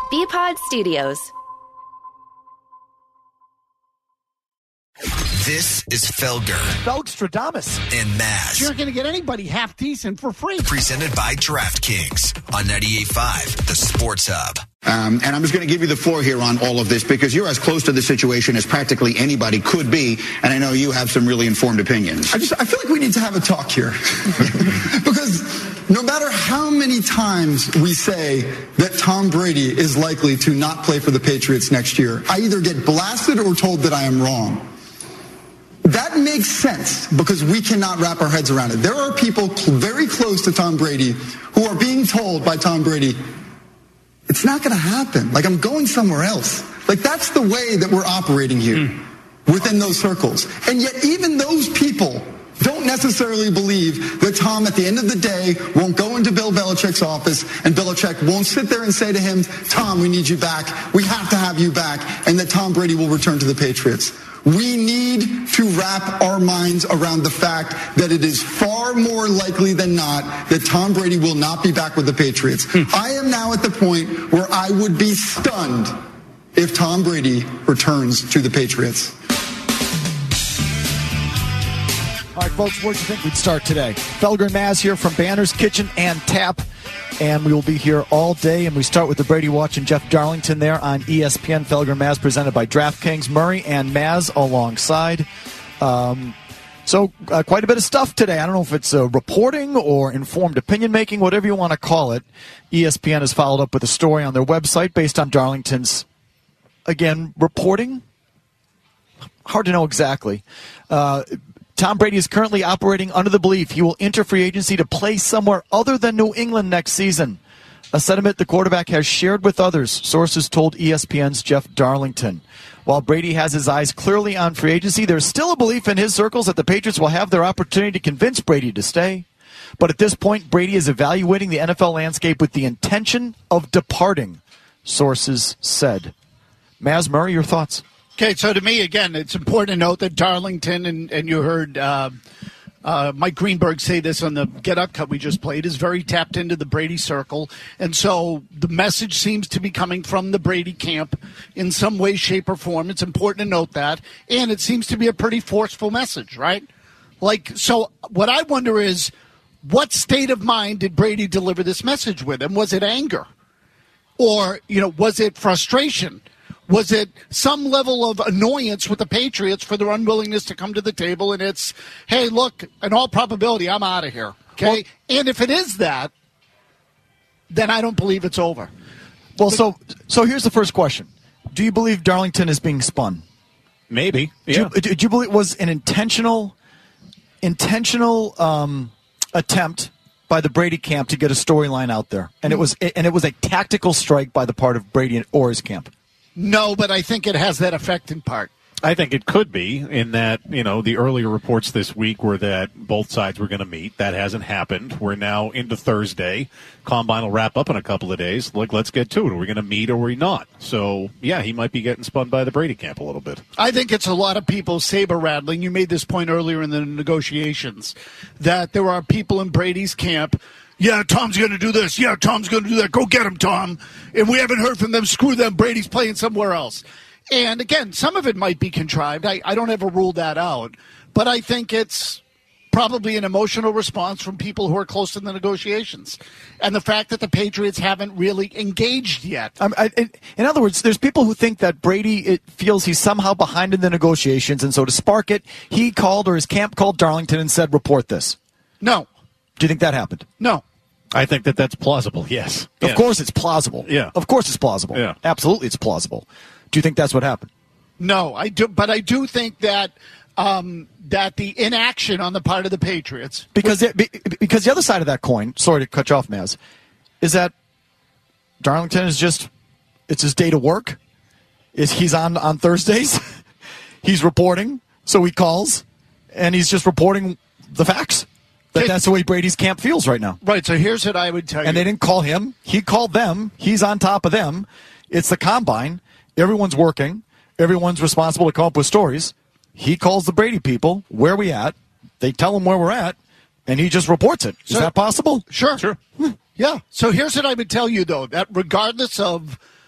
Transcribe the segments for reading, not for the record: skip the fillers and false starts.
BPod Studios. This is Felger. Felgstradamus. And Maz. You're going to get anybody half decent for free. Presented by DraftKings on 98.5, the Sports Hub. And I'm just going to give you the floor here on all of this because you're as close to the situation as practically anybody could be, and I know you have some really informed opinions. I feel like we need to have a talk here. Because no matter how many times we say that Tom Brady is likely to not play for the Patriots next year, I either get blasted or told that I am wrong. That makes sense because we cannot wrap our heads around it. There are people very close to Tom Brady who are being told by Tom Brady, it's not going to happen. Like, I'm going somewhere else. Like, that's the way that we're operating here within those circles. And yet even those people don't necessarily believe that Tom, at the end of the day, won't go into Bill Belichick's office and Belichick won't sit there and say to him, Tom, we need you back. We have to have you back. And that Tom Brady will return to the Patriots. We need to wrap our minds around the fact that it is far more likely than not that Tom Brady will not be back with the Patriots. I am now at the point where I would be stunned if Tom Brady returns to the Patriots. All right, folks, where do you think we'd start today? Felger and Maz here from Banner's Kitchen and Tap. And we will be here all day. And we start with the Brady Watch and Jeff Darlington there on ESPN. Felger and Maz presented by DraftKings. Murray and Maz alongside. So quite a bit of stuff today. I don't know if it's reporting or informed opinion making, whatever you want to call it. ESPN has followed up with a story on their website based on Darlington's, again, reporting. Hard to know exactly. Tom Brady is currently operating under the belief he will enter free agency to play somewhere other than New England next season. A sentiment the quarterback has shared with others, sources told ESPN's Jeff Darlington. While Brady has his eyes clearly on free agency, there's still a belief in his circles that the Patriots will have their opportunity to convince Brady to stay. But at this point, Brady is evaluating the NFL landscape with the intention of departing, sources said. Maz, Murray, your thoughts? Okay, so to me, again, it's important to note that Darlington, and you heard Mike Greenberg say this on the Get Up cut we just played, is very tapped into the Brady circle. And so the message seems to be coming from the Brady camp in some way, shape, or form. It's important to note that. And it seems to be a pretty forceful message, right? Like, so what I wonder is, what state of mind did Brady deliver this message with? And was it anger? Or, was it frustration? Was it some level of annoyance with the Patriots for their unwillingness to come to the table? And it's, hey, look, in all probability, I'm out of here. Okay? Well, and if it is that, then I don't believe it's over. Well, so here's the first question. Do you believe Darlington is being spun? Maybe. Yeah. Do you believe it was an intentional attempt by the Brady camp to get a storyline out there? And it was a tactical strike by the part of Brady or his camp? No, but I think it has that effect in part. I think it could be in that, the earlier reports this week were that both sides were going to meet. That hasn't happened. We're now into Thursday. Combine will wrap up in a couple of days. Look, let's get to it. Are we going to meet or are we not? So, yeah, he might be getting spun by the Brady camp a little bit. I think it's a lot of people saber-rattling. You made this point earlier in the negotiations that there are people in Brady's camp. Yeah, Tom's going to do this. Yeah, Tom's going to do that. Go get him, Tom. If we haven't heard from them, screw them. Brady's playing somewhere else. And, again, some of it might be contrived. I don't ever rule that out. But I think it's probably an emotional response from people who are close to the negotiations. And the fact that the Patriots haven't really engaged yet. In other words, there's people who think that Brady feels he's somehow behind in the negotiations. And so to spark it, he called or his camp called Darlington and said, report this. No. Do you think that happened? No. I think that's plausible, yes. Of course it's plausible. Yeah. Of course it's plausible. Yeah. Absolutely it's plausible. Do you think that's what happened? No, I do, but I do think that that the inaction on the part of the Patriots... Because the other side of that coin, sorry to cut you off, Maz, is that Darlington is it's his day to work. He's on Thursdays. He's reporting, so he calls, and he's just reporting the facts. That's the way Brady's camp feels right now. Right, so here's what I would tell you. And they didn't call him. He called them. He's on top of them. It's the combine. Everyone's working. Everyone's responsible to come up with stories. He calls the Brady people. Where are we at? They tell him where we're at, and he just reports it. Is that possible? Sure. Yeah. So here's what I would tell you, though, that regardless of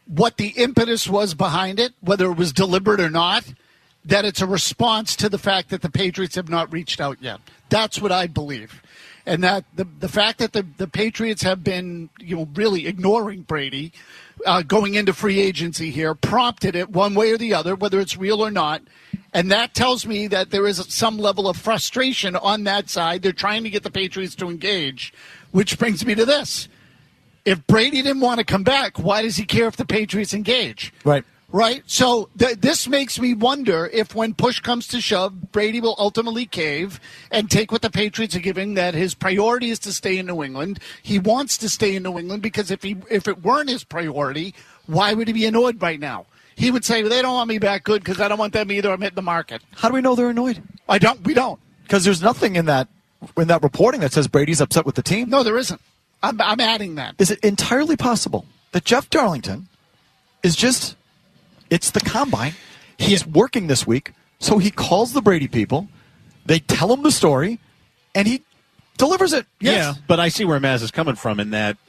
what the impetus was behind it, whether it was deliberate or not, that it's a response to the fact that the Patriots have not reached out yet. That's what I believe. And that the fact that the Patriots have been, really ignoring Brady going into free agency here prompted it one way or the other, whether it's real or not. And that tells me that there is some level of frustration on that side. They're trying to get the Patriots to engage, which brings me to this. If Brady didn't want to come back, why does he care if the Patriots engage? Right. Right? So this makes me wonder if when push comes to shove, Brady will ultimately cave and take what the Patriots are giving, that his priority is to stay in New England. He wants to stay in New England because if it weren't his priority, why would he be annoyed right now? He would say, they don't want me back, good, because I don't want them either. I'm hitting the market. How do we know they're annoyed? We don't. Because there's nothing in that reporting that says Brady's upset with the team. No, there isn't. I'm adding that. Is it entirely possible that Jeff Darlington is just... It's the combine. He's working this week, so he calls the Brady people. They tell him the story, and he delivers it. Yes. Yeah, but I see where Maz is coming from in that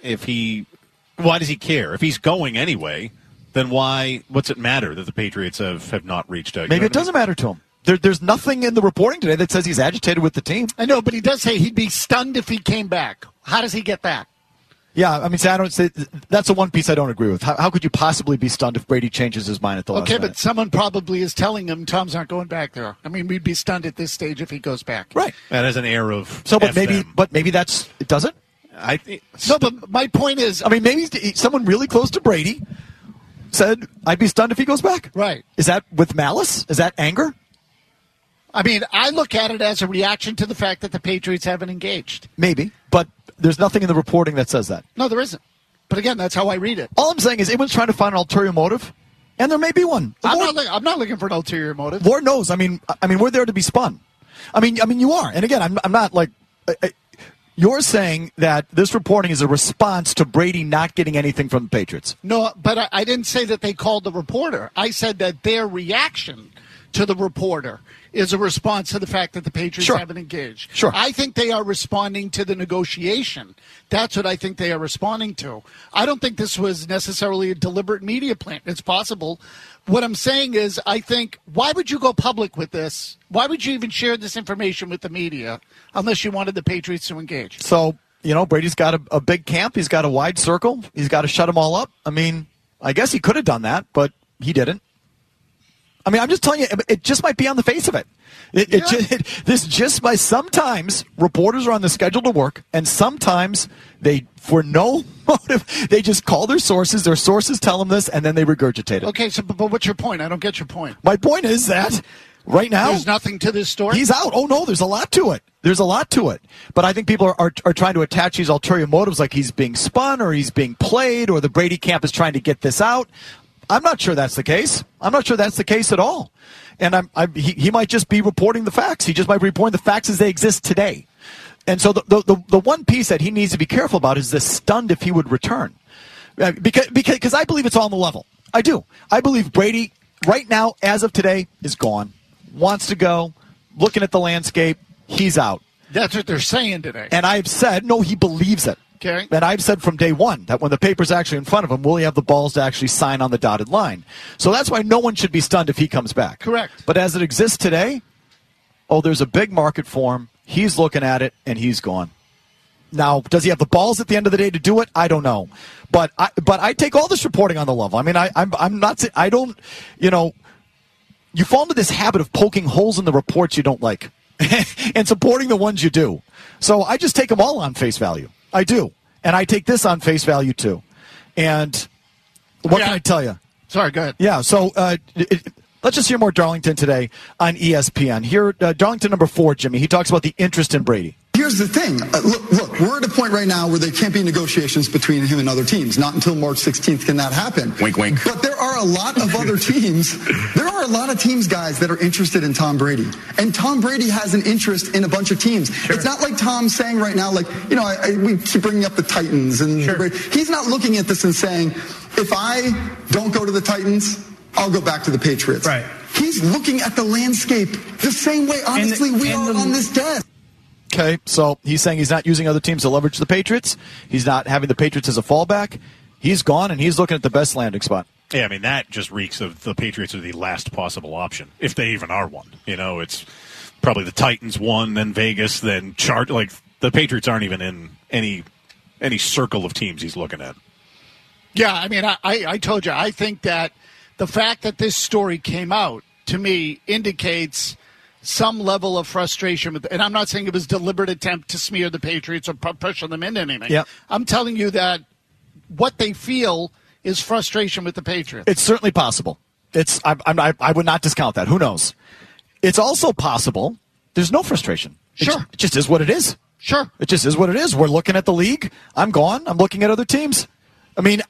why does he care? If he's going anyway, then what's it matter that the Patriots have not reached out? Maybe it doesn't matter to him. There's nothing in the reporting today that says he's agitated with the team. I know, but he does say he'd be stunned if he came back. How does he get back? Yeah, I mean, that's the one piece I don't agree with. How could you possibly be stunned if Brady changes his mind at the last minute? Okay, but someone probably is telling him Tom's not going back there. I mean, we'd be stunned at this stage if he goes back. Right. That has an air of but maybe it doesn't. No, but my point is, I mean, maybe someone really close to Brady said, "I'd be stunned if he goes back." Right. Is that with malice? Is that anger? I mean, I look at it as a reaction to the fact that the Patriots haven't engaged. Maybe, but there's nothing in the reporting that says that. No, there isn't. But again, that's how I read it. All I'm saying is everyone's trying to find an ulterior motive, and there may be one. I'm not looking for an ulterior motive. Lord knows. I mean, we're there to be spun. I mean, you are. And again, I'm not like you're saying that this reporting is a response to Brady not getting anything from the Patriots. No, but I didn't say that they called the reporter. I said that their reaction to the reporter is a response to the fact that the Patriots haven't engaged. Sure. I think they are responding to the negotiation. That's what I think they are responding to. I don't think this was necessarily a deliberate media plan. It's possible. What I'm saying is, I think, why would you go public with this? Why would you even share this information with the media unless you wanted the Patriots to engage? So, Brady's got a big camp. He's got a wide circle. He's got to shut them all up. I mean, I guess he could have done that, but he didn't. I mean, I'm just telling you, it just might be on the face of it. This just by sometimes reporters are on the schedule to work, and sometimes they, for no motive, they just call their sources. Their sources tell them this, and then they regurgitate it. Okay, so but what's your point? I don't get your point. My point is that right now there's nothing to this story. He's out. Oh no, there's a lot to it. There's a lot to it. But I think people are trying to attach these ulterior motives, like he's being spun or he's being played or the Brady camp is trying to get this out. I'm not sure that's the case. I'm not sure that's the case at all. And he might just be reporting the facts. He just might be reporting the facts as they exist today. And so the one piece that he needs to be careful about is this stunned if he would return. Because I believe it's all on the level. I do. I believe Brady, right now, as of today, is gone. Wants to go. Looking at the landscape, he's out. That's what they're saying today. And I've said, no, he believes it. Okay. And I've said from day one that when the paper's actually in front of him, will he have the balls to actually sign on the dotted line? So that's why no one should be stunned if he comes back. Correct. But as it exists today, there's a big market for him. He's looking at it, and he's gone. Now, does he have the balls at the end of the day to do it? I don't know. But I take all this reporting on the level. I mean, I'm not – I don't – you fall into this habit of poking holes in the reports you don't like and supporting the ones you do. So I just take them all on face value. I do. And I take this on face value, too. And what can I tell you? Sorry, go ahead. Yeah, so let's just hear more Darlington today on ESPN. Here, Darlington number 4, Jimmy. He talks about the interest in Brady. Here's the thing. Look, we're at a point right now where there can't be negotiations between him and other teams. Not until March 16th can that happen. Wink, wink. But there are a lot of other teams. There are a lot of teams, guys, that are interested in Tom Brady. And Tom Brady has an interest in a bunch of teams. Sure. It's not like Tom's saying right now, like, we keep bringing up the Titans. And sure. He's not looking at this and saying, if I don't go to the Titans, I'll go back to the Patriots. Right. He's looking at the landscape the same way, honestly, we are on this desk. Okay, so he's saying he's not using other teams to leverage the Patriots. He's not having the Patriots as a fallback. He's gone, and he's looking at the best landing spot. Yeah, I mean, that just reeks of the Patriots are the last possible option, if they even are one. It's probably the Titans one, then Vegas, then like the Patriots aren't even in any circle of teams he's looking at. Yeah, I mean, I told you, I think that the fact that this story came out, to me, indicates some level of frustration. And I'm not saying it was a deliberate attempt to smear the Patriots or pressure them into anything. Yep. I'm telling you that what they feel is frustration with the Patriots. It's certainly possible. I would not discount that. Who knows? It's also possible there's no frustration. Sure. It just is what it is. Sure. It just is what it is. We're looking at the league. I'm gone. I'm looking at other teams. I mean,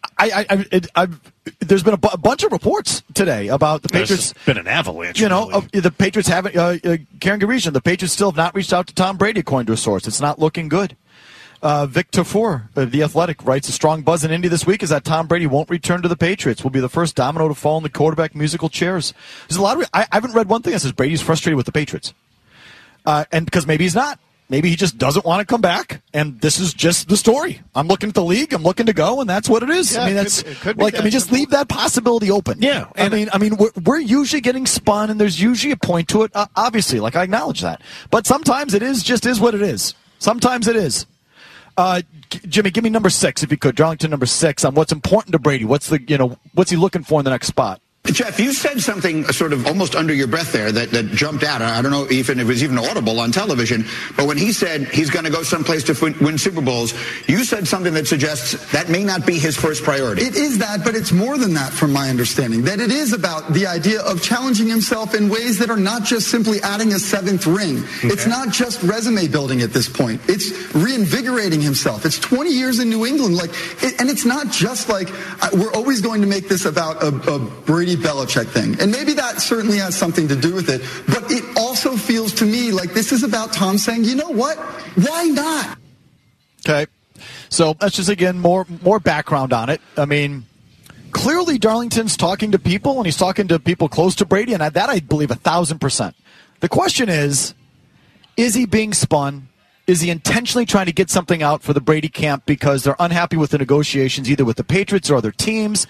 there's been a bunch of reports today about the Patriots. There's been an avalanche. The Patriots haven't. Karen Garigian, the Patriots still have not reached out to Tom Brady, according to a source. It's not looking good. Victor Four of The Athletic writes, a strong buzz in Indy this week is that Tom Brady won't return to the Patriots. Will be the first domino to fall in the quarterback musical chairs. There's a lot of. I haven't read one thing that says Brady's frustrated with the Patriots, and because maybe he's not. Maybe he just doesn't want to come back, and this is just the story. I'm looking at the league. I'm looking to go, and that's what it is. Yeah, I mean, just leave that possibility open. Yeah, I mean, we're usually getting spun, and there's usually a point to it. Obviously, like I acknowledge that, but sometimes it is what it is. Sometimes it is. Jimmy, give me number 6 if you could. Darlington, number 6 on what's important to Brady. What's he looking for in the next spot? Jeff, you said something sort of almost under your breath there that jumped out. I don't know if it was even audible on television, but when he said he's going to go someplace to win Super Bowls, you said something that suggests that may not be his first priority. It is that, but it's more than that from my understanding, that it is about the idea of challenging himself in ways that are not just simply adding a 7th ring. Okay. It's not just resume building at this point. It's reinvigorating himself. It's 20 years in New England, and it's not just like we're always going to make this about a Brady Belichick thing. And maybe that certainly has something to do with it. But it also feels to me like this is about Tom saying, you know what? Why not? Okay. So that's just, again, more background on it. I mean, clearly Darlington's talking to people, and he's talking to people close to Brady, and that I believe 1,000%. The question is he being spun? Is he intentionally trying to get something out for the Brady camp because they're unhappy with the negotiations, either with the Patriots or other teams?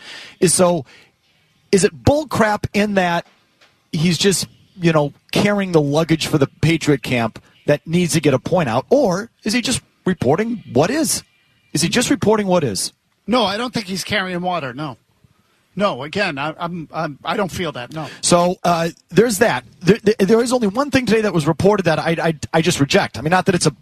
Is it bull crap in that he's just, carrying the luggage for the Patriot camp that needs to get a point out? Or is he just reporting what is? Is he just reporting what is? No, I don't think he's carrying water, no. No, again, I don't feel that, no. So there's that. There is only one thing today that was reported that I just reject. I mean, not that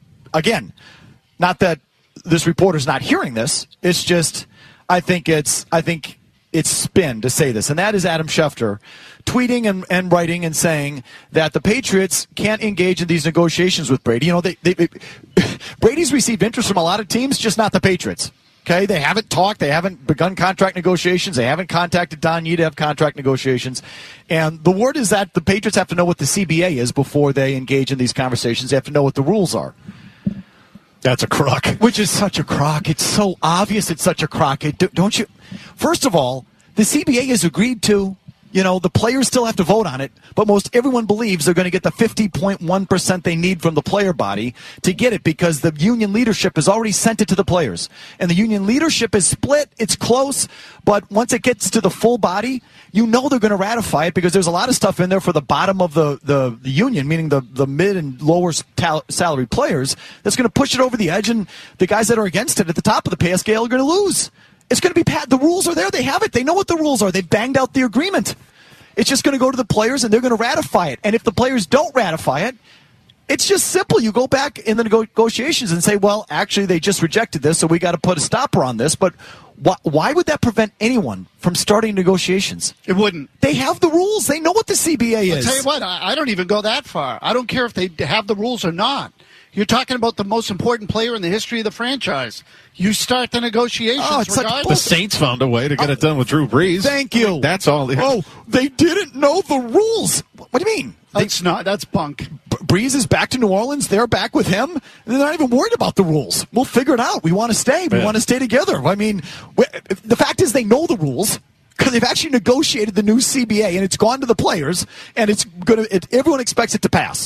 not that this reporter's not hearing this. It's just, I think it's spin to say this, and that is Adam Schefter tweeting and writing and saying that the Patriots can't engage in these negotiations with Brady. Brady's received interest from a lot of teams, just not the Patriots. Okay, they haven't talked. They haven't begun contract negotiations. They haven't contacted Don Yee to have contract negotiations. And the word is that the Patriots have to know what the CBA is before they engage in these conversations. They have to know what the rules are. That's a crock. Which is such a crock. It's so obvious it's such a crock. Don't you? First of all, the CBA is agreed to. The players still have to vote on it, but most everyone believes they're going to get the 50.1% they need from the player body to get it because the union leadership has already sent it to the players. And the union leadership is split. It's close, but once it gets to the full body, they're going to ratify it because there's a lot of stuff in there for the bottom of the union, meaning the mid and lower salary players, that's going to push it over the edge, and the guys that are against it at the top of the pay scale are going to lose. It's going to be the rules are there. They have it. They know what the rules are. They've banged out the agreement. It's just going to go to the players, and they're going to ratify it. And if the players don't ratify it, it's just simple. You go back in the negotiations and say, well, actually, they just rejected this, so we got to put a stopper on this. But why would that prevent anyone from starting negotiations? It wouldn't. They have the rules. They know what the CBA is. I'll tell you what, I don't even go that far. I don't care if they have the rules or not. You're talking about the most important player in the history of the franchise. You start the negotiations regardless. The Saints found a way to get it done with Drew Brees. Thank you. That's all. Oh, they didn't know the rules. What do you mean? That's bunk. Brees is back to New Orleans. They're back with him. They're not even worried about the rules. We'll figure it out. We want to stay. We want to stay together. I mean, the fact is they know the rules because they've actually negotiated the new CBA, and it's gone to the players, and everyone expects it to pass.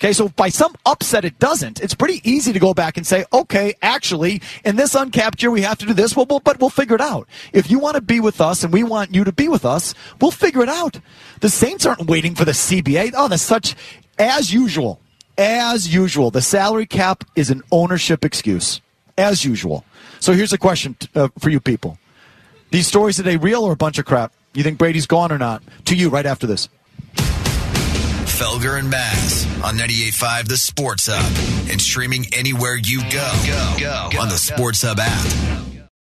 Okay, so by some upset it doesn't. It's pretty easy to go back and say, okay, actually, in this uncapped year we have to do this, but we'll figure it out. If you want to be with us and we want you to be with us, we'll figure it out. The Saints aren't waiting for the CBA. Oh, that's such, as usual, the salary cap is an ownership excuse, as usual. So here's a question for you people. These stories, are they real or a bunch of crap? You think Brady's gone or not? To you right after this. Felger and Maz on 98.5 The Sports Hub and streaming anywhere you go on the Sports Hub app.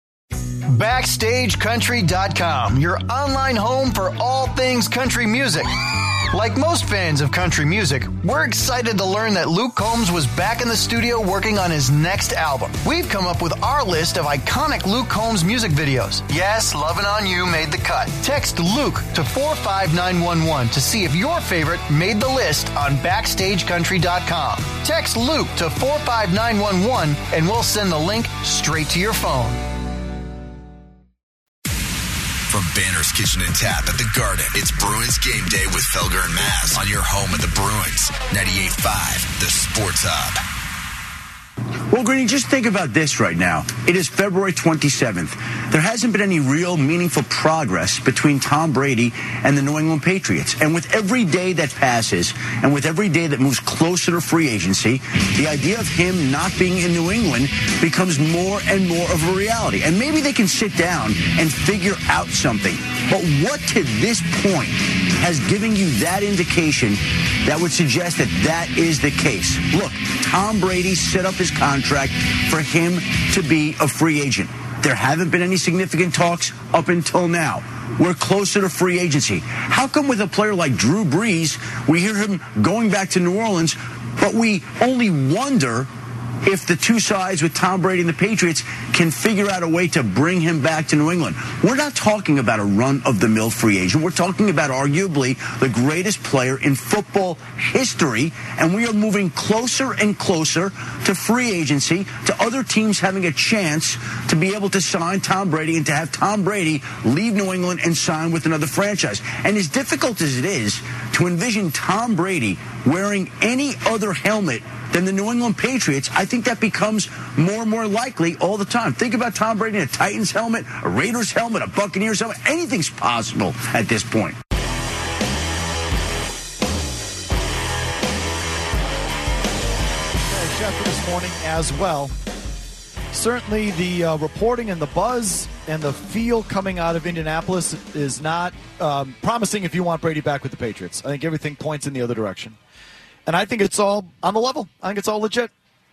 BackstageCountry.com, your online home for all things country music. Like most fans of country music, we're excited to learn that Luke Combs was back in the studio working on his next album. We've come up with our list of iconic Luke Combs music videos. Yes, Lovin' On You made the cut. Text Luke to 45911 to see if your favorite made the list on BackstageCountry.com. Text Luke to 45911 and we'll send the link straight to your phone. From Banner's Kitchen and Tap at the Garden, it's Bruins Game Day with Felger and Maz on your home of the Bruins. 98.5 The Sports Hub. Well, Greeny, just think about this right now. It is February 27th. There hasn't been any real meaningful progress between Tom Brady and the New England Patriots. And with every day that passes and with every day that moves closer to free agency, the idea of him not being in New England becomes more and more of a reality. And maybe they can sit down and figure out something. But what to this point has given you that indication that would suggest that that is the case? Look, Tom Brady set up his contract for him to be a free agent. There haven't been any significant talks up until now. We're closer to free agency. How come with a player like Drew Brees, we hear him going back to New Orleans, but we only wonder if the two sides with Tom Brady and the Patriots can figure out a way to bring him back to New England? We're not talking about a run-of-the-mill free agent. We're talking about arguably the greatest player in football history, and we are moving closer and closer to free agency, to other teams having a chance to be able to sign Tom Brady and to have Tom Brady leave New England and sign with another franchise. And as difficult as it is to envision Tom Brady wearing any other helmet than the New England Patriots, I think that becomes more and more likely all the time. Think about Tom Brady in a Titans helmet, a Raiders helmet, a Buccaneers helmet. Anything's possible at this point. Schefter this morning as well. Certainly the reporting and the buzz and the feel coming out of Indianapolis is not promising if you want Brady back with the Patriots. I think everything points in the other direction. And I think it's all on the level. I think it's all legit.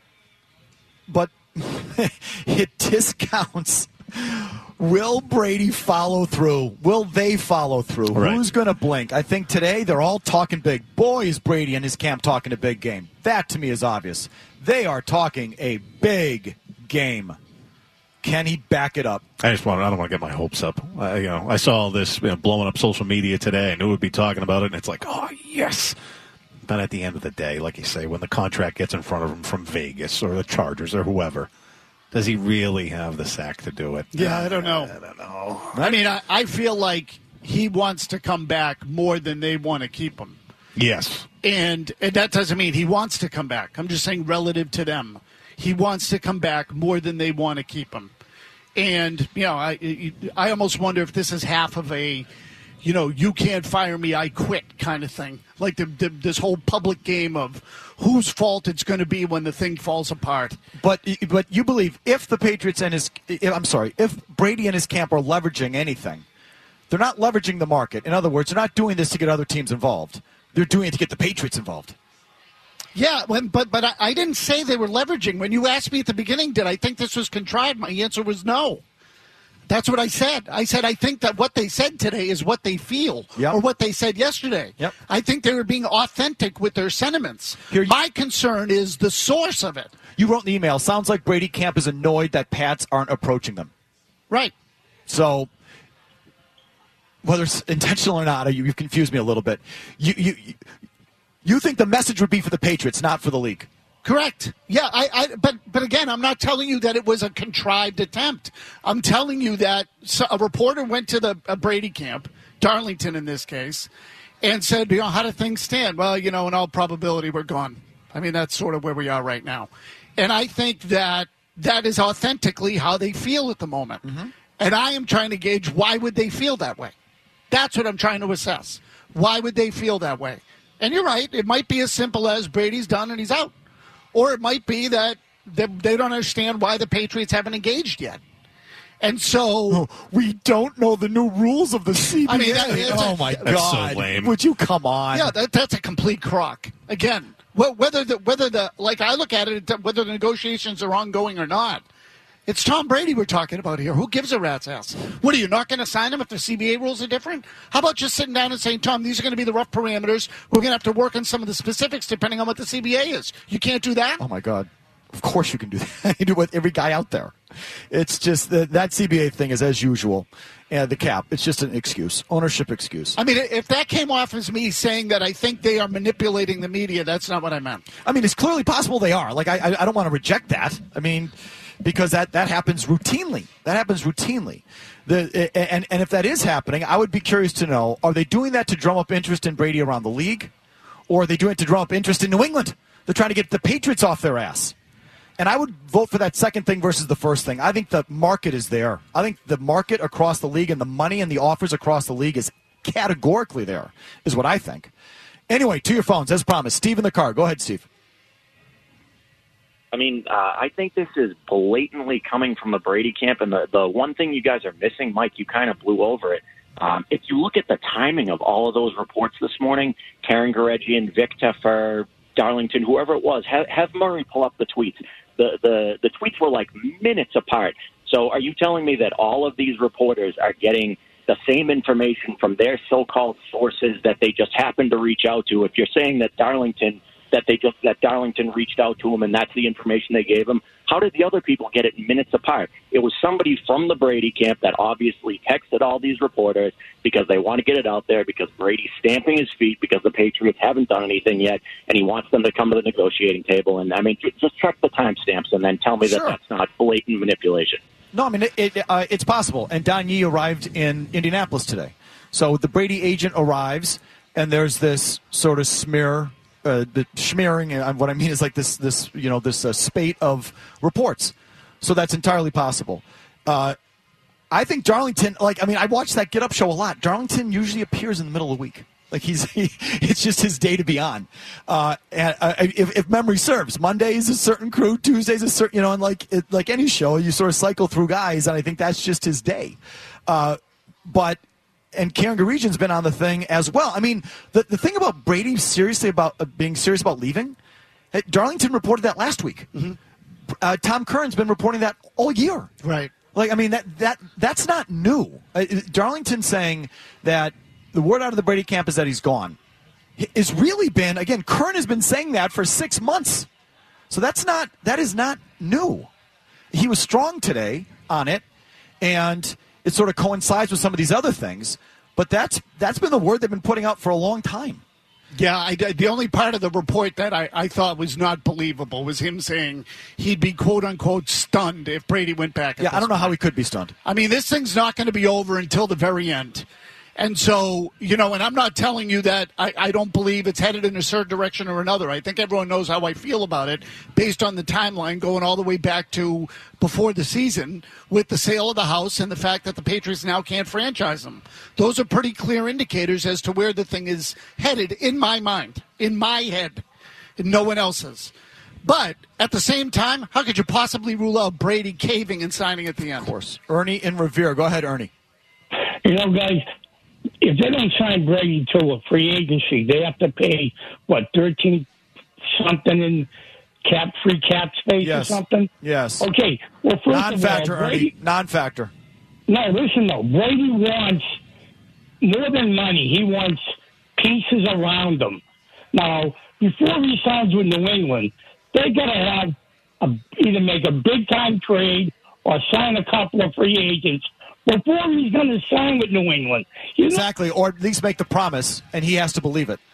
But it discounts. Will Brady follow through? Will they follow through? Right. Who's going to blink? I think today they're all talking big. Boy, is Brady and his camp talking a big game. That, to me, is obvious. They are talking a big game. Can he back it up? I don't want to get my hopes up. I saw all this blowing up social media today. I knew we'd be talking about it, and it's like, oh, yes. But at the end of the day, like you say, when the contract gets in front of him from Vegas or the Chargers or whoever, does he really have the sack to do it? Yeah, I don't know. I mean, I feel like he wants to come back more than they want to keep him. Yes. And that doesn't mean he wants to come back. I'm just saying relative to them. He wants to come back more than they want to keep him. And, I almost wonder if this is half of a, you can't fire me, I quit kind of thing. Like this whole public game of whose fault it's going to be when the thing falls apart. But you believe if the Patriots and if Brady and his camp are leveraging anything, they're not leveraging the market. In other words, they're not doing this to get other teams involved. They're doing it to get the Patriots involved. Yeah, but I didn't say they were leveraging. When you asked me at the beginning, did I think this was contrived? My answer was no. That's what I said. I said I think that what they said today is what they feel, or what they said yesterday. Yep. I think they were being authentic with their sentiments. My concern is the source of it. You wrote an email. Sounds like Brady camp is annoyed that Pats aren't approaching them. Right. So whether it's intentional or not, you've confused me a little bit. You think the message would be for the Patriots, not for the league? Correct. Yeah, but again, I'm not telling you that it was a contrived attempt. I'm telling you that a reporter went to the Brady camp, Darlington in this case, and said, how do things stand? Well, in all probability, we're gone. I mean, that's sort of where we are right now. And I think that is authentically how they feel at the moment. Mm-hmm. And I am trying to gauge why would they feel that way. That's what I'm trying to assess. Why would they feel that way? And you're right. It might be as simple as Brady's done and he's out. Or it might be that they don't understand why the Patriots haven't engaged yet. And so we don't know the new rules of the CBA. I mean, my God! That's so lame. Would you come on? Yeah, that's a complete crock. Again, whether the like I look at it, whether the negotiations are ongoing or not, it's Tom Brady we're talking about here. Who gives a rat's ass? What are you not going to sign him if the CBA rules are different? How about just sitting down and saying, Tom, these are going to be the rough parameters. We're going to have to work on some of the specifics depending on what the CBA is. You can't do that. Oh my God! Of course you can do that. You do it with every guy out there. It's just that CBA thing is as usual. And the cap, it's just an excuse, ownership excuse. I mean, if that came off as me saying that I think they are manipulating the media, that's not what I meant. I mean, it's clearly possible they are. Like, I don't want to reject that. I mean, because that happens routinely. That happens routinely. And if that is happening, I would be curious to know, are they doing that to drum up interest in Brady around the league? Or are they doing it to drum up interest in New England? They're trying to get the Patriots off their ass. And I would vote for that second thing versus the first thing. I think the market is there. I think the market across the league and the money and the offers across the league is categorically there, is what I think. Anyway, to your phones, as promised. Steve in the car. Go ahead, Steve. I mean, I think this is blatantly coming from the Brady camp. And the one thing you guys are missing, Mike, you kind of blew over it. If you look at the timing of all of those reports this morning, Karen Guregian, Vic Teffer, Darlington, whoever it was, have Murray pull up the tweets. The tweets were like minutes apart. So are you telling me that all of these reporters are getting the same information from their so-called sources that they just happened to reach out to? If you're saying that Darlington reached out to him and that's the information they gave him, how did the other people get it minutes apart? It was somebody from the Brady camp that obviously texted all these reporters because they want to get it out there, because Brady's stamping his feet because the Patriots haven't done anything yet, and he wants them to come to the negotiating table. And, I mean, just check the timestamps and then tell me that that's not blatant manipulation. No, I mean, it's possible. And Don Yee arrived in Indianapolis today. So the Brady agent arrives, and there's this sort of smear. The smearing, and what I mean is like this spate of reports. So that's entirely possible. I think Darlington, I watch that Get Up show a lot. Darlington usually appears in the middle of the week. Like it's just his day to be on. If memory serves, Monday is a certain crew, Tuesday's a certain, and like any show, you sort of cycle through guys, and I think that's just his day. And Karen Guregian's been on the thing as well. I mean, the thing about Brady being serious about leaving, Darlington reported that last week. Mm-hmm. Tom Curran's been reporting that all year. Right. Like, I mean, that's not new. Darlington saying that the word out of the Brady camp is that he's gone. It's really been, again, Curran has been saying that for 6 months. So that is not new. He was strong today on it, and it sort of coincides with some of these other things, but that's been the word they've been putting out for a long time. Yeah, the only part of the report that I thought was not believable was him saying he'd be quote-unquote stunned if Brady went back. Yeah, I don't know how he could be stunned. I mean, this thing's not going to be over until the very end. And so, and I'm not telling you that I don't believe it's headed in a certain direction or another. I think everyone knows how I feel about it based on the timeline going all the way back to before the season with the sale of the house and the fact that the Patriots now can't franchise them. Those are pretty clear indicators as to where the thing is headed in my mind, in my head, and no one else's. But at the same time, how could you possibly rule out Brady caving and signing at the end? Of course. Ernie in Revere. Go ahead, Ernie. Guys, if they don't sign Brady to a free agency, they have to pay, 13 something in free cap space or something? Yes. Okay. Well, first non-factor, of all, Brady, Ernie. Non-factor. No, listen, though. Brady wants more than money. He wants pieces around him. Now, before he signs with New England, they got to have either make a big-time trade or sign a couple of free agents before he's going to sign with New England. Exactly, or at least make the promise, and he has to believe it.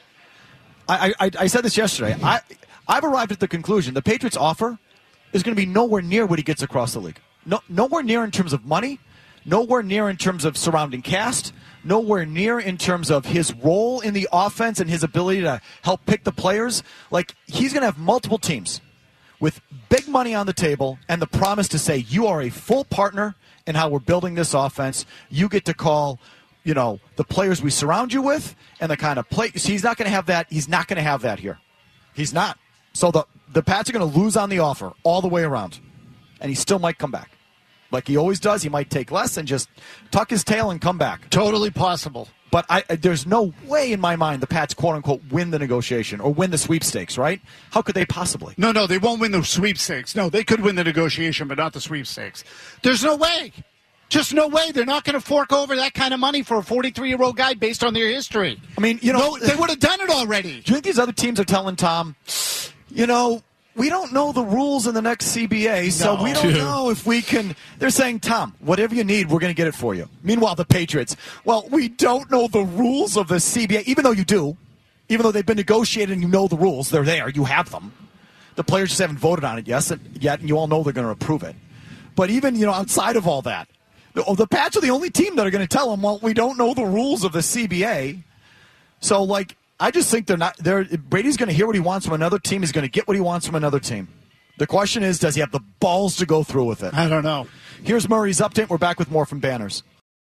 I said this yesterday. I've arrived at the conclusion the Patriots' offer is going to be nowhere near what he gets across the league. Nowhere near in terms of money, nowhere near in terms of surrounding cast, nowhere near in terms of his role in the offense and his ability to help pick the players. Like, he's going to have multiple teams with big money on the table and the promise to say, you are a full partner in how we're building this offense. You get to call, the players we surround you with and the kind of play. So he's not going to have that. He's not going to have that here. He's not. So the Pats are going to lose on the offer all the way around. And he still might come back. Like he always does, he might take less and just tuck his tail and come back. Totally possible. But there's no way in my mind the Pats, quote-unquote, win the negotiation or win the sweepstakes, right? How could they possibly? No, they won't win the sweepstakes. No, they could win the negotiation, but not the sweepstakes. There's no way. Just no way. They're not going to fork over that kind of money for a 43-year-old guy based on their history. I mean, they would have done it already. Do you think these other teams are telling Tom, we don't know the rules in the next CBA, so we don't know if we can. They're saying, Tom, whatever you need, we're going to get it for you. Meanwhile, the Patriots, well, we don't know the rules of the CBA, even though you do. Even though they've been negotiated and you know the rules, they're there, you have them. The players just haven't voted on it yet, and you all know they're going to approve it. But even, outside of all that, the Pats are the only team that are going to tell them, well, we don't know the rules of the CBA. So, I just think Brady's going to hear what he wants from another team. He's going to get what he wants from another team. The question is, does he have the balls to go through with it? I don't know. Here's Murray's update. We're back with more from Banners.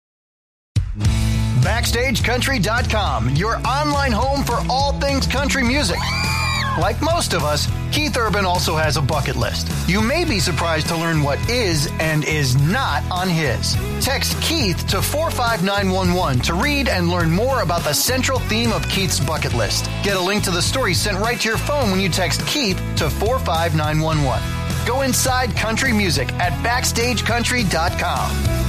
BackstageCountry.com, your online home for all things country music. Like most of us, Keith Urban also has a bucket list. You may be surprised to learn what is and is not on his. Text Keith to 45911 to read and learn more about the central theme of Keith's bucket list. Get a link to the story sent right to your phone when you text Keith to 45911. Go inside country music at BackstageCountry.com.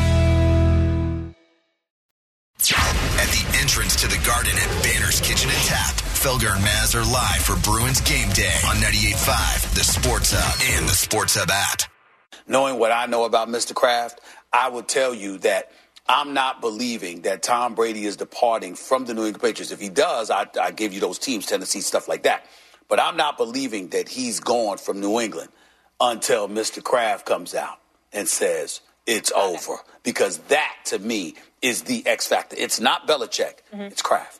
At the entrance to the Garden at Banner's Kitchen and Tap, Felger and Maz are live for Bruins game day on 98.5, the Sports Hub, and the Sports Hub app. Knowing what I know about Mr. Kraft, I would tell you that I'm not believing that Tom Brady is departing from the New England Patriots. If he does, I give you those teams, Tennessee, stuff like that. But I'm not believing that he's gone from New England until Mr. Kraft comes out and says it's over. Because that, to me, is the X factor. It's not Belichick. It's Kraft.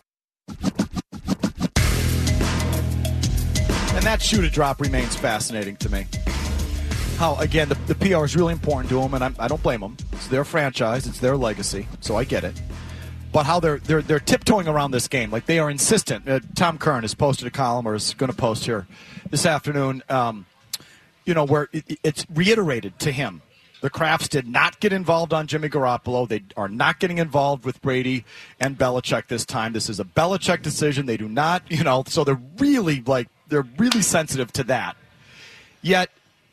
And that shoot a drop remains fascinating to me. How, again, the PR is really important to them, and I don't blame them. It's their franchise. It's their legacy, so I get it. But how they're tiptoeing around this game. Like, they are insistent. Tom Curran has posted a column, or is going to post here this afternoon, where it's reiterated to him. The Krafts did not get involved on Jimmy Garoppolo. They are not getting involved with Brady and Belichick this time. This is a Belichick decision. They do not, so they're really sensitive to that. Yet,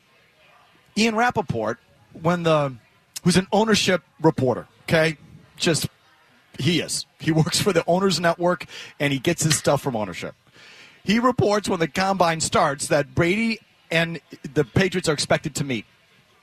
Ian Rappaport, who's an ownership reporter, okay, he works for the Owners Network, and he gets his stuff from ownership. He reports when the combine starts that Brady and the Patriots are expected to meet.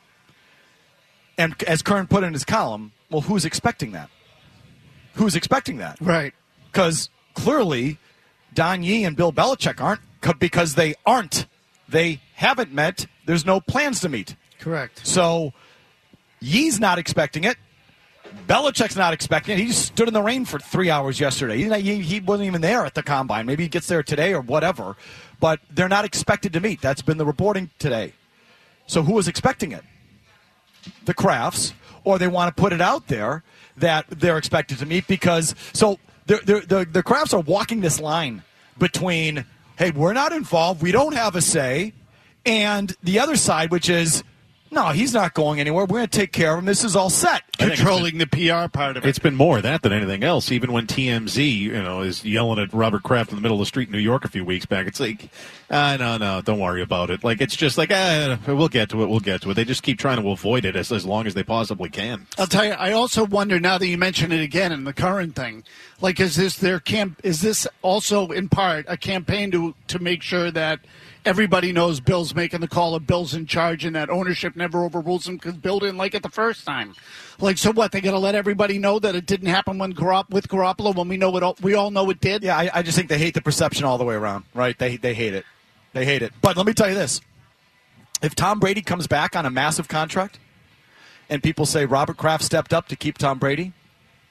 And as Kern put in his column, well, who's expecting that? Who's expecting that? Right. Because clearly Don Yee and Bill Belichick aren't, because they aren't. They haven't met. There's no plans to meet. Correct. So Yee's not expecting it. Belichick's not expecting it. He just stood in the rain for 3 hours yesterday. He wasn't even there at the combine. Maybe he gets there today or whatever. But they're not expected to meet. That's been the reporting today. So who was expecting it? The Krafts, or they want to put it out there that they're expected to meet because the Krafts are walking this line between, hey, we're not involved, we don't have a say, and the other side, which is, no, he's not going anywhere. We're going to take care of him. This is all set. Controlling the PR part of it. It's been more of that than anything else. Even when TMZ, is yelling at Robert Kraft in the middle of the street in New York a few weeks back, it's like, no, don't worry about it. Like, it's just like, we'll get to it. They just keep trying to avoid it as long as they possibly can. I'll tell you, I also wonder, now that you mention it again in the current thing, like, is this also in part a campaign to make sure that everybody knows Bill's making the call, or Bill's in charge, and that ownership never overrules him because Bill didn't like it the first time? Like, so what? They got to let everybody know that it didn't happen with Garoppolo when we all know it did? Yeah, I just think they hate the perception all the way around, right? They hate it. They hate it. But let me tell you this. If Tom Brady comes back on a massive contract and people say Robert Kraft stepped up to keep Tom Brady,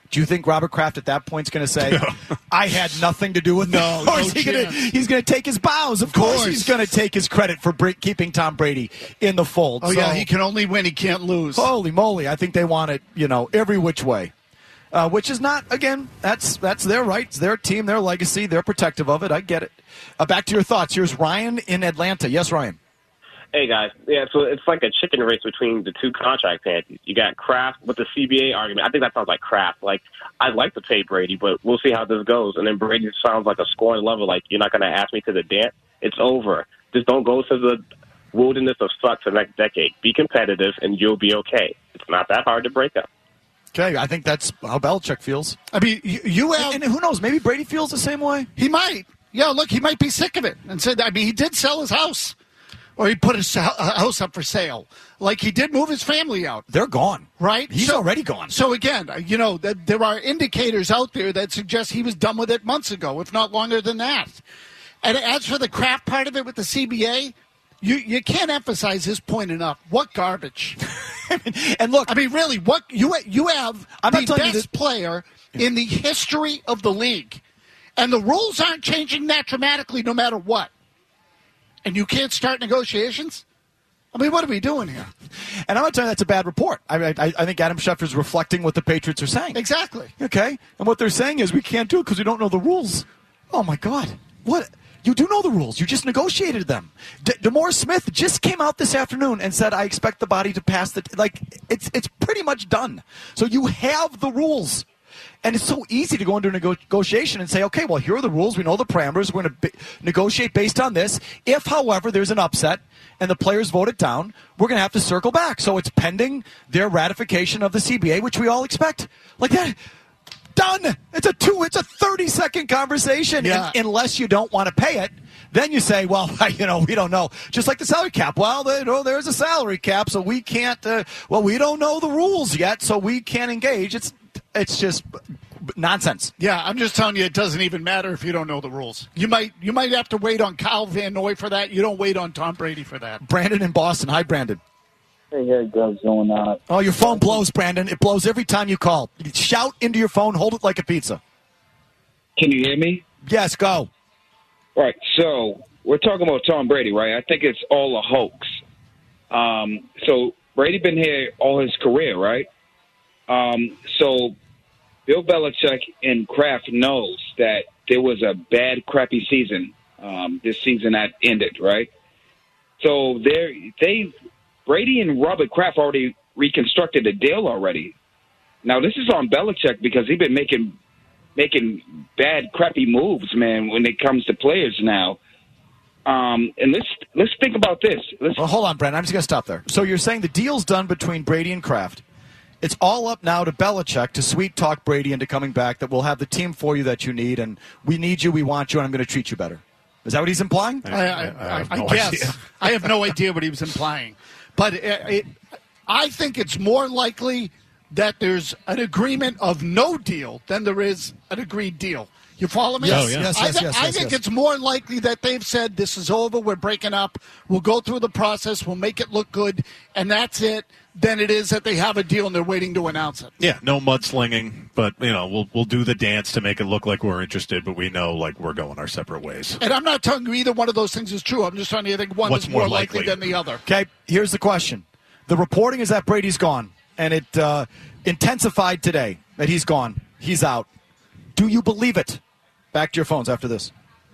Do you think Robert Kraft at that point is going to say, I had nothing to do with no, it? Or is he's going to take his bows? Of course he's going to take his credit for keeping Tom Brady in the fold. Oh, yeah, he can only win. He can't lose. Holy moly. I think they want it, every which way. Which is not, again, that's their right. It's their team, their legacy. They're protective of it. I get it. Back to your thoughts. Here's Ryan in Atlanta. Yes, Ryan. Hey, guys. Yeah, so it's like a chicken race between the two contract panties. You got Kraft with the CBA argument. I think that sounds like Kraft. Like, I'd like to pay Brady, but we'll see how this goes. And then Brady sounds like a scoring level, like, you're not going to ask me to the dance. It's over. Just don't go to the wilderness of sucks the next decade. Be competitive, and you'll be okay. It's not that hard to break up. Okay, I think that's how Belichick feels. I mean, you have... And who knows, maybe Brady feels the same way? He might. Yeah, look, he might be sick of it. And said, he did sell his house. Or he put his house up for sale. Like, he did move his family out. They're gone. Right? He's already gone. So, again, there are indicators out there that suggest he was done with it months ago, if not longer than that. And as for the Kraft part of it with the CBA, you can't emphasize this point enough. What garbage. And look. Really, what you have the best player in the history of the league. And the rules aren't changing that dramatically no matter what. And you can't start negotiations? What are we doing here? And I'm not telling you that's a bad report. I think Adam Schefter's reflecting what the Patriots are saying. Exactly. Okay? And what they're saying is we can't do it because we don't know the rules. Oh, my God. What? You do know the rules. You just negotiated them. DeMaurice Smith just came out this afternoon and said, I expect the body to pass the... It's pretty much done. So you have the rules. And it's so easy to go into a negotiation and say, okay, well, here are the rules. We know the parameters. We're going to negotiate based on this. If, however, there's an upset and the players vote it down, we're going to have to circle back. So it's pending their ratification of the CBA, which we all expect. Like that. Done. It's a 30-second conversation. Yeah. And unless you don't want to pay it, then you say, well, we don't know. Just like the salary cap. Well, there's a salary cap, so we can't, we don't know the rules yet, so we can't engage. It's just nonsense. Yeah, I'm just telling you, it doesn't even matter if you don't know the rules. You might have to wait on Kyle Van Noy for that. You don't wait on Tom Brady for that. Brandon in Boston. Hi, Brandon. Hey, what's going on? Oh, your phone blows, Brandon. It blows every time you call. Shout into your phone. Hold it like a pizza. Can you hear me? Yes, go. Right, so we're talking about Tom Brady, right? I think it's all a hoax. So Brady been here all his career, right? So Bill Belichick and Kraft knows that there was a bad, crappy season, this season that ended, right? So Brady and Robert Kraft already reconstructed a deal already. Now this is on Belichick because he's been making bad, crappy moves, man, when it comes to players now. And let's think about this. Well, hold on, Brandon. I'm just going to stop there. So you're saying the deal's done between Brady and Kraft. It's all up now to Belichick to sweet-talk Brady into coming back, that we'll have the team for you that you need, and we need you, we want you, and I'm going to treat you better. Is that what he's implying? I guess. I have no idea what he was implying. But I think it's more likely that there's an agreement of no deal than there is an agreed deal. You follow me? Yes. I think it's more likely that they've said, this is over, we're breaking up, we'll go through the process, we'll make it look good, and that's it, than it is that they have a deal and they're waiting to announce it. Yeah, no mudslinging, but we'll do the dance to make it look like we're interested, but we know we're going our separate ways. And I'm not telling you either one of those things is true. I'm just trying to think one What's is more likely than the other. Okay, here's the question. The reporting is that Brady's gone, and it intensified today that he's gone. He's out. Do you believe it? Back to your phones after this.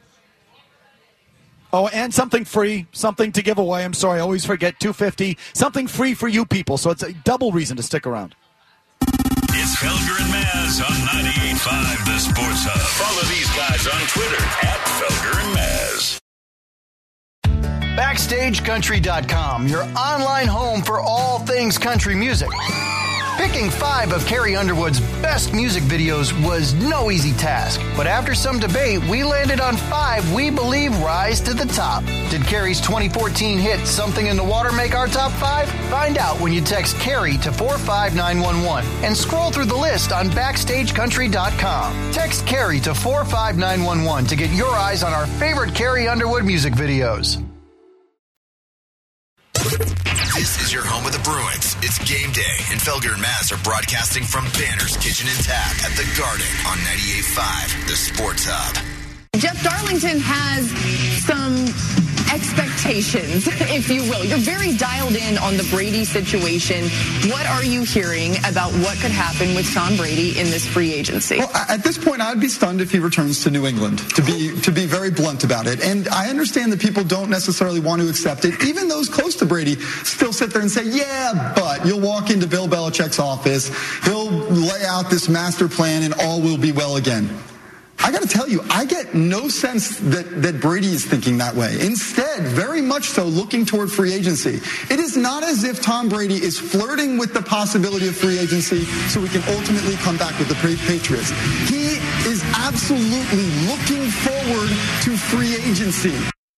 Oh, and something free, something to give away. I'm sorry, I always forget. $250. Something free for you people, so it's a double reason to stick around. It's Felger and Maz on 98.5 The Sports Hub. Follow these guys on Twitter @Felger and Maz. BackstageCountry.com, your online home for all things country music. Picking 5 of Carrie Underwood's best music videos was no easy task, but after some debate, we landed on 5 we believe rise to the top. Did Carrie's 2014 hit Something in the Water make our top 5? Find out when you text Carrie to 45911 and scroll through the list on BackstageCountry.com. Text Carrie to 45911 to get your eyes on our favorite Carrie Underwood music videos. This is your home of the Bruins. It's game day, and Felger and Maz are broadcasting from Banner's Kitchen and Tap at the Garden on 98.5, the Sports Hub. Jeff Darlington has some expectations, if you will. You're very dialed in on the Brady situation. What are you hearing about what could happen with Tom Brady in this free agency? Well, at this point, I'd be stunned if he returns to New England, to be very blunt about it. And I understand that people don't necessarily want to accept it. Even those close to Brady still sit there and say, yeah, but you'll walk into Bill Belichick's office, he'll lay out this master plan, and all will be well again. I got to tell you, I get no sense that Brady is thinking that way. Instead, very much so looking toward free agency. It is not as if Tom Brady is flirting with the possibility of free agency so we can ultimately come back with the Patriots. He is absolutely looking forward to free agency.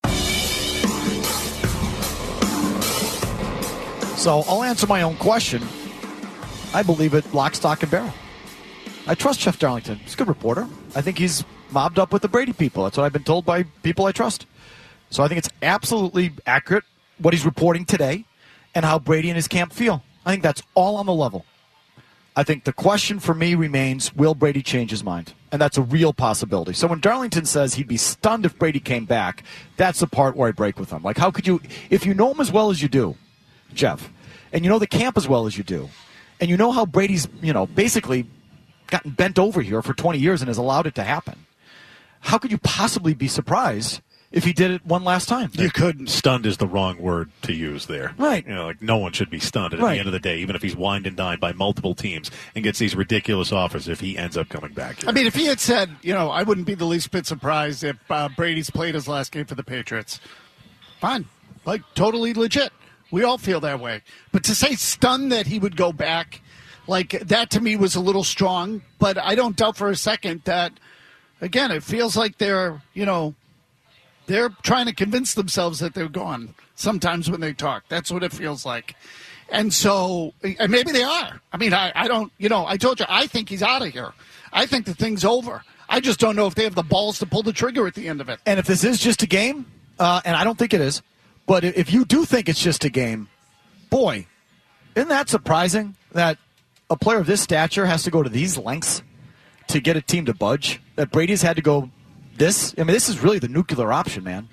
So I'll answer my own question. I believe it lock, stock, and barrel. I trust Jeff Darlington. He's a good reporter. I think he's mobbed up with the Brady people. That's what I've been told by people I trust. So I think it's absolutely accurate what he's reporting today and how Brady and his camp feel. I think that's all on the level. I think the question for me remains, will Brady change his mind? And that's a real possibility. So when Darlington says he'd be stunned if Brady came back, that's the part where I break with him. Like, how could you, if you know him as well as you do, Jeff, and you know the camp as well as you do, and you know how Brady's, basically gotten bent over here for 20 years and has allowed it to happen, how could you possibly be surprised if he did it one last time? You couldn't. Stunned is the wrong word to use there. Right. Like no one should be stunned at the end of the day, even if he's wined and dined by multiple teams and gets these ridiculous offers if he ends up coming back here. I mean, if he had said, I wouldn't be the least bit surprised if Brady's played his last game for the Patriots. Fine. Like, totally legit. We all feel that way. But to say stunned that he would go back, like, that to me was a little strong, but I don't doubt for a second that, again, it feels like they're trying to convince themselves that they're gone sometimes when they talk. That's what it feels like. And so, and maybe they are. I mean, I don't, I told you, I think he's out of here. I think the thing's over. I just don't know if they have the balls to pull the trigger at the end of it. And if this is just a game, and I don't think it is, but if you do think it's just a game, boy, isn't that surprising that a player of this stature has to go to these lengths to get a team to budge? That Brady's had to go this? I mean, this is really the nuclear option, man.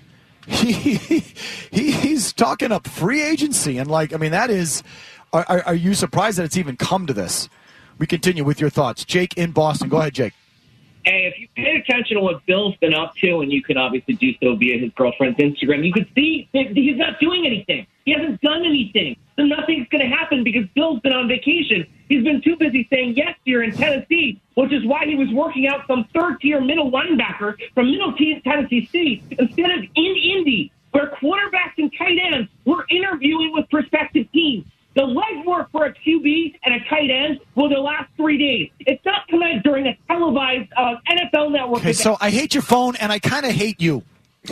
He's talking up free agency. And, that is, are you surprised that it's even come to this? We continue with your thoughts. Jake in Boston. Go ahead, Jake. Hey, if you pay attention to what Bill's been up to, and you can obviously do so via his girlfriend's Instagram, you could see that he's not doing anything. He hasn't done anything. So nothing's going to happen because Bill's been on vacation. He's been too busy saying yes here in Tennessee, which is why he was working out some third-tier middle linebacker from Middle Tennessee State instead of in Indy, where quarterbacks and tight ends were interviewing with prospective teams. The legwork for a QB and a tight end will the last 3 days. It's not tonight during a televised NFL Network event. So I hate your phone, and I kind of hate you.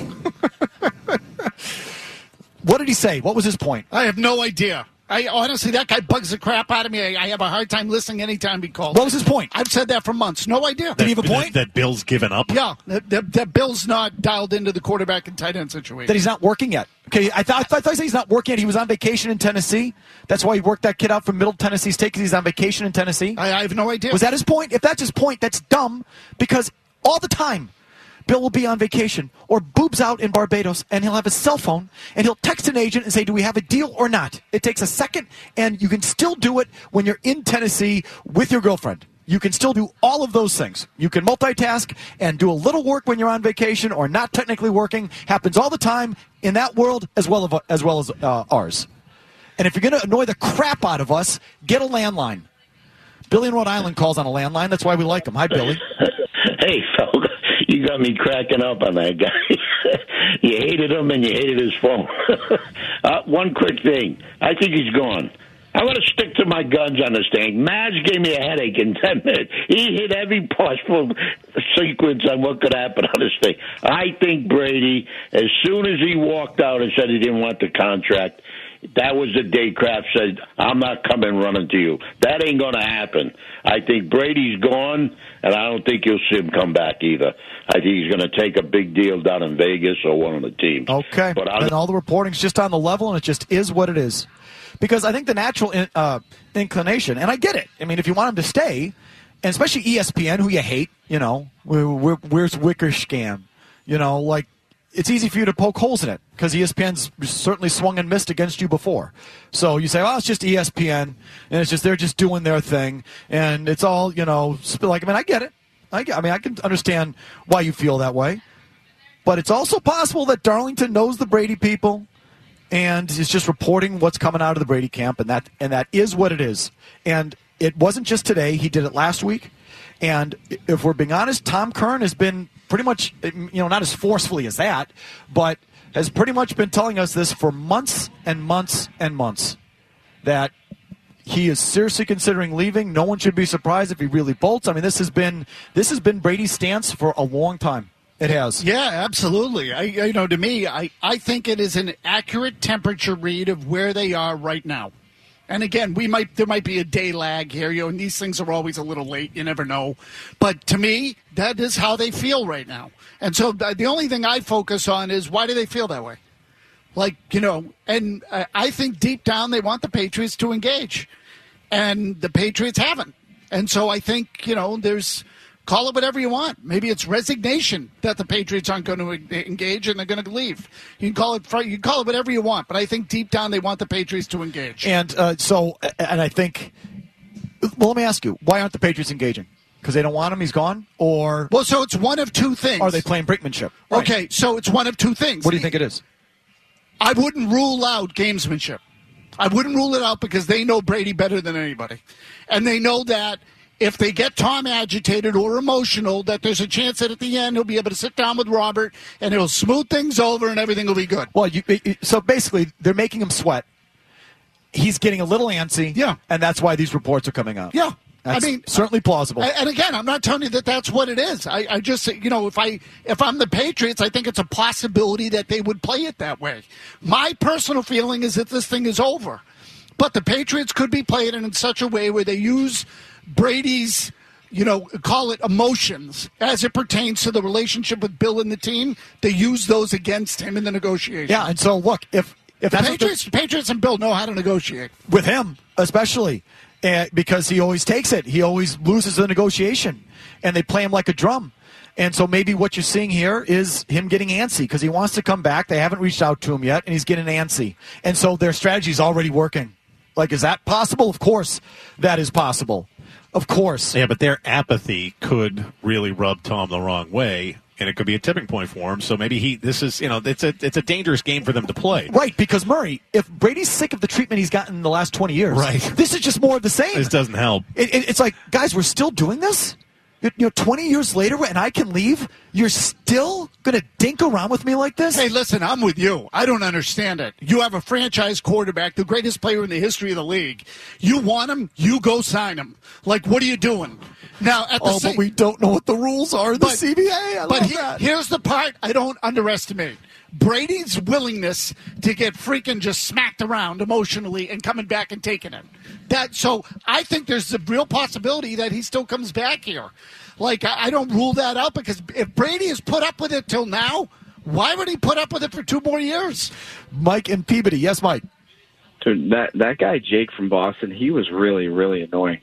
What did he say? What was his point? I have no idea. Honestly, that guy bugs the crap out of me. I have a hard time listening anytime he calls. What was his point? I've said that for months. No idea. Did he have a point? That Bill's given up? Yeah, that Bill's not dialed into the quarterback and tight end situation. That he's not working yet. Okay, I thought he said he's not working yet. He was on vacation in Tennessee. That's why he worked that kid out from Middle Tennessee State, because he's on vacation in Tennessee. I have no idea. Was that his point? If that's his point, that's dumb, because all the time Bill will be on vacation or boobs out in Barbados, and he'll have a cell phone, and he'll text an agent and say, do we have a deal or not? It takes a second, and you can still do it when you're in Tennessee with your girlfriend. You can still do all of those things. You can multitask and do a little work when you're on vacation or not technically working. Happens all the time in that world as well as ours. And if you're going to annoy the crap out of us, get a landline. Billy in Rhode Island calls on a landline. That's why we like him. Hi, Billy. Hey, Felga. You got me cracking up on that guy. You hated him and you hated his phone. One quick thing. I think he's gone. I'm going to stick to my guns on this thing. Maz gave me a headache in 10 minutes. He hit every possible sequence on what could happen on this thing. I think Brady, as soon as he walked out and said he didn't want the contract, that was the day Kraft said, I'm not coming running to you. That ain't going to happen. I think Brady's gone, and I don't think you'll see him come back either. I think he's going to take a big deal down in Vegas or one of the teams. Okay. And all the reporting's just on the level, and it just is what it is. Because I think the natural inclination, and I get it. I mean, if you want him to stay, and especially ESPN, who you hate, where's Wickersham? Like, it's easy for you to poke holes in it because ESPN's certainly swung and missed against you before. So you say, it's just ESPN, and they're just doing their thing, and it's all, I get it. I can understand why you feel that way. But it's also possible that Darlington knows the Brady people and is just reporting what's coming out of the Brady camp, and that is what it is. And it wasn't just today. He did it last week. And if we're being honest, Tom Curran has been pretty much, not as forcefully as that, but has pretty much been telling us this for months and months and months, that he is seriously considering leaving. No one should be surprised if he really bolts. I mean, this has been Brady's stance for a long time. It has. Yeah, absolutely. To me, I think it is an accurate temperature read of where they are right now. And again, there might be a day lag here, and these things are always a little late. You never know. But to me, that is how they feel right now. And so the only thing I focus on is, why do they feel that way? And I think deep down they want the Patriots to engage. And the Patriots haven't. And so I think, call it whatever you want. Maybe it's resignation that the Patriots aren't going to engage and they're going to leave. You can call it whatever you want, but I think deep down they want the Patriots to engage. And I think, let me ask you, why aren't the Patriots engaging? Because they don't want him, he's gone? Or so it's one of two things. Are they playing brinkmanship? Right. Okay, so it's one of two things. What do you think it is? I wouldn't rule out gamesmanship. I wouldn't rule it out because they know Brady better than anybody. And they know that if they get Tom agitated or emotional, that there's a chance that at the end he'll be able to sit down with Robert and he'll smooth things over and everything will be good. Well, so basically they're making him sweat. He's getting a little antsy. Yeah. And that's why these reports are coming out. Yeah. That's certainly plausible. And again, I'm not telling you that that's what it is. I just, if I'm the Patriots, I think it's a possibility that they would play it that way. My personal feeling is that this thing is over. But the Patriots could be playing it in such a way where they use Brady's, call it emotions as it pertains to the relationship with Bill and the team. They use those against him in the negotiation. Yeah, and so look, if the Patriots and Bill know how to negotiate. With him, especially. Because he always takes it. He always loses the negotiation. And they play him like a drum. And so maybe what you're seeing here is him getting antsy because he wants to come back. They haven't reached out to him yet, and he's getting antsy. And so their strategy is already working. Like, is that possible? Of course that is possible. Of course. Yeah, but their apathy could really rub Tom the wrong way. And it could be a tipping point for him. So maybe it's a dangerous game for them to play. Right, because Murray, if Brady's sick of the treatment he's gotten in the last 20 years, right, this is just more of the same. This doesn't help. It's like, guys, we're still doing this? 20 years later and I can leave? You're still going to dink around with me like this? Hey, listen, I'm with you. I don't understand it. You have a franchise quarterback, the greatest player in the history of the league. You want him, you go sign him. Like, what are you doing? Now, but we don't know what the rules are in the CBA. Here's the part I don't underestimate. Brady's willingness to get freaking just smacked around emotionally and coming back and taking it. So I think there's a real possibility that he still comes back here. Like, I don't rule that out because if Brady has put up with it till now, why would he put up with it for 2 more years? Mike and Peabody. Yes, Mike. Dude, that guy Jake from Boston, he was really, really annoying.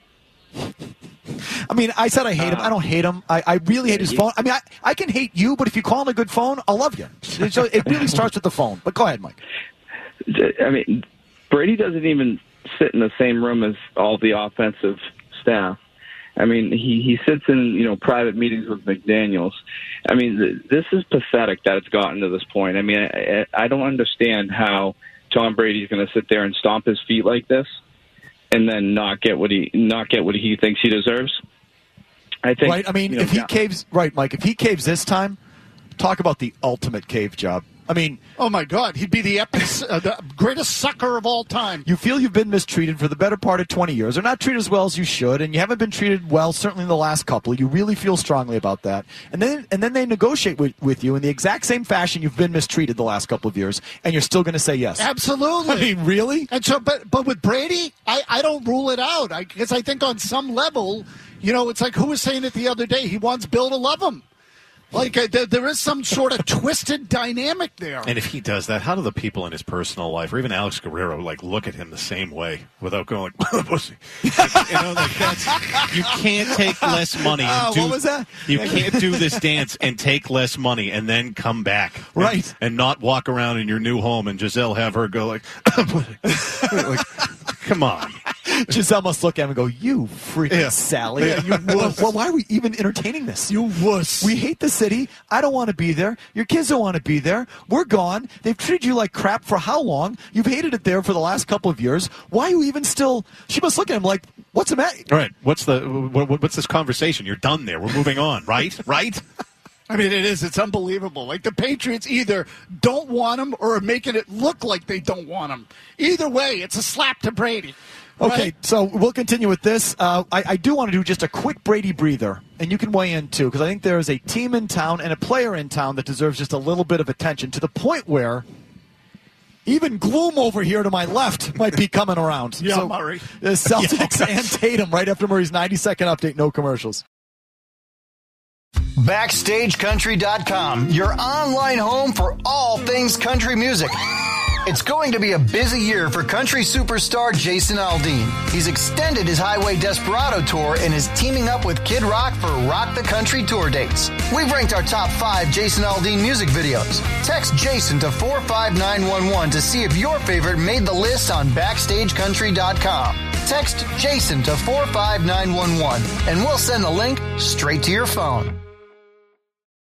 I mean, I said I hate him. I don't hate him. I really hate his phone. I mean, I can hate you, but if you call him a good phone, I'll love you. So it really starts with the phone. But go ahead, Mike. I mean, Brady doesn't even sit in the same room as all the offensive staff. I mean, he sits in, private meetings with McDaniels. I mean, this is pathetic that it's gotten to this point. I mean, I don't understand how Tom Brady's going to sit there and stomp his feet like this and then not get what he thinks he deserves. I think. Right. I mean, if he caves, right, Mike. If he caves this time, talk about the ultimate cave job. I mean, oh my God, he'd be the greatest sucker of all time. You feel you've been mistreated for the better part of 20 years, or not treated as well as you should, and you haven't been treated well, certainly in the last couple. You really feel strongly about that, and then they negotiate with you in the exact same fashion you've been mistreated the last couple of years, and you're still going to say yes. Absolutely. I mean, really? And so, but with Brady, I don't rule it out because I think on some level, it's like who was saying it the other day? He wants Bill to love him. Like there is some sort of twisted dynamic there. And if he does that, how do the people in his personal life, or even Alex Guerrero, like look at him the same way without going, pussy? Like, you can't take less money. What was that? You can't do this dance and take less money and then come back, right? And not walk around in your new home and Giselle have her go like, come on. Giselle must look at him and go, "You freaking Sally! Yeah, you wuss. Well, why are we even entertaining this? You wuss. We hate the city. I don't want to be there. Your kids don't want to be there. We're gone. They've treated you like crap for how long? You've hated it there for the last couple of years. Why are you even still?" She must look at him like, "What's the matter?" All right. What's this conversation? You're done there. We're moving on, right? Right? I mean, it is. It's unbelievable. Like, the Patriots either don't want him or are making it look like they don't want him. Either way, it's a slap to Brady. Okay, right? so we'll continue with this. I do want to do just a quick Brady breather, and you can weigh in too, because I think there is a team in town and a player in town that deserves just a little bit of attention, to the point where even gloom over here to my left might be coming around. Yeah, so, Murray. Celtics and Tatum right after Murray's 90-second update, no commercials. BackstageCountry.com, your online home for all things country music. It's going to be a busy year for country superstar Jason Aldean. He's extended his Highway Desperado tour and is teaming up with Kid Rock for Rock the Country tour dates. We've ranked our top 5 Jason Aldean music videos. Text Jason to 45911 to see if your favorite made the list on BackstageCountry.com. Text Jason to 45911 and we'll send the link straight to your phone.